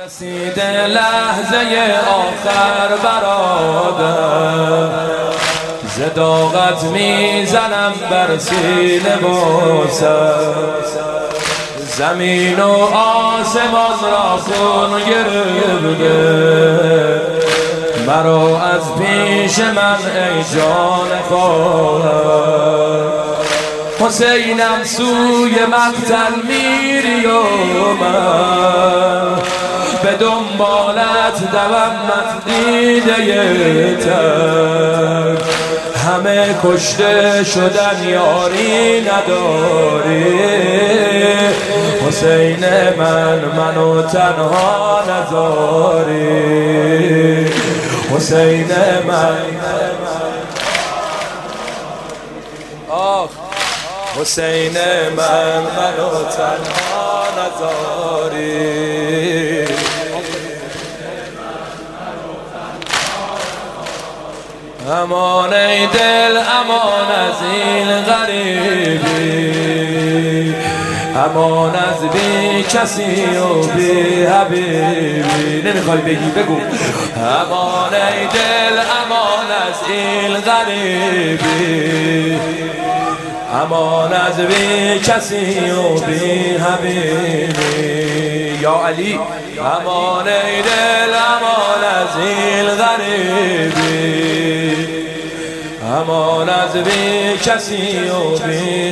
رسیده لحظه آخر برادر، زداغت میزنم بر سینه واسه، زمین و آسمان را خون گرفته، مرا از پیش من ای جان خواهر. حسینم سوی مقتل میری و من به دنبالت دوامت دیده تر، همه کشته شدن یاری نداری، حسین منو تنها نذاری، حسین حسین منو تنها نذاری. امان ای دل امان از این غریبی، امان از بی کسی و بی حبیبی. نمیخوای بگی بگو. امان ای دل امان از این غریبی، امان از بی کسی و بی حبیبی. یا علی امان ای دل امان از این غریبی، امان از بی کسی و بی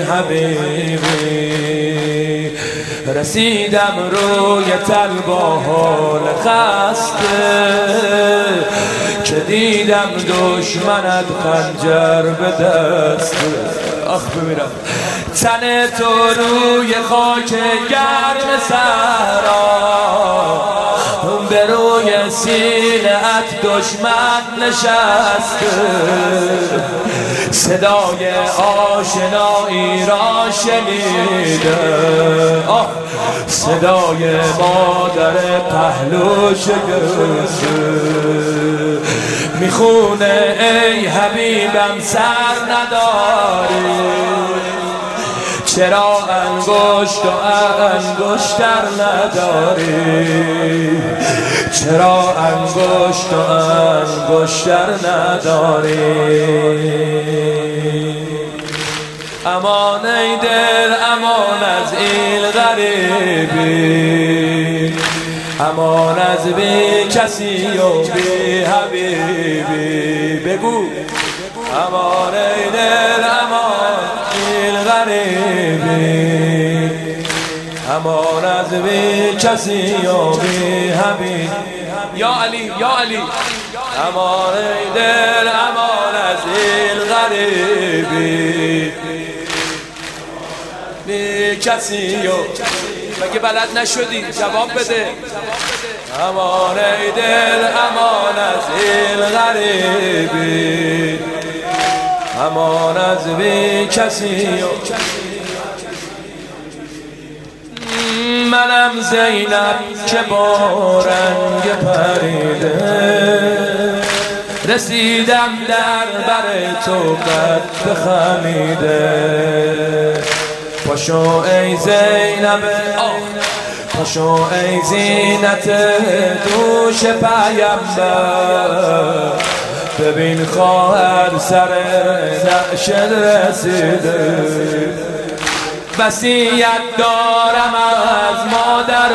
حبیبی. رسیدم روی تل با حال خسته، که دیدم دشمنت خنجر به دست. آخ بمیرم تن تو روی خاک گرم صحرا، به روی سینه‌ات دشمن نشسته، صدای آشنایی را شنیده، صدای مادر پهلو شکسته، میخونه ای حبیبم سر نداری، چرا انگشت و انگشتر نداری، چرا انگشت و انگشتر نداری. امان ای دل امان از این غریبی، امان از بی کسی و بی حبیبی. بگو امان ای دل امان این غریبی، امان از بی کسی و بی حبیبی. یا علی یا علی امان ای دل امان از این غریبی، بی کسی و مگه بلد نشدی جواب بده. امان ای دل امان از این غریبی، امان از بی کسی و منم زینب که با رنگ پریده، رسیدم در بر تو قد خمیده. پاشو ای زینب پاشو ای زینت دوش پیامبر، ببین خواهر سر نعشت رسیده. وصیت دارم از مادر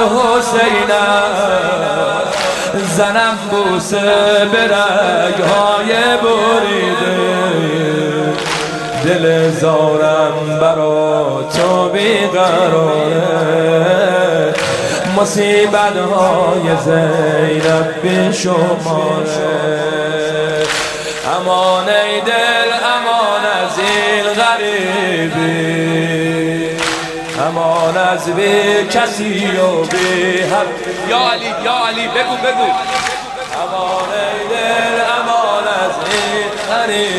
حسینم، زنم بوسه به رگ‌های بریده، دل زارم برا تو بیقراره، مصیبت‌های زینب بیشماره. امان ای دل امان از این غریبی، امان از بی کسی و بی حب. یا علی یا علی بگو بگو. امان ای دل امان از این غریبی،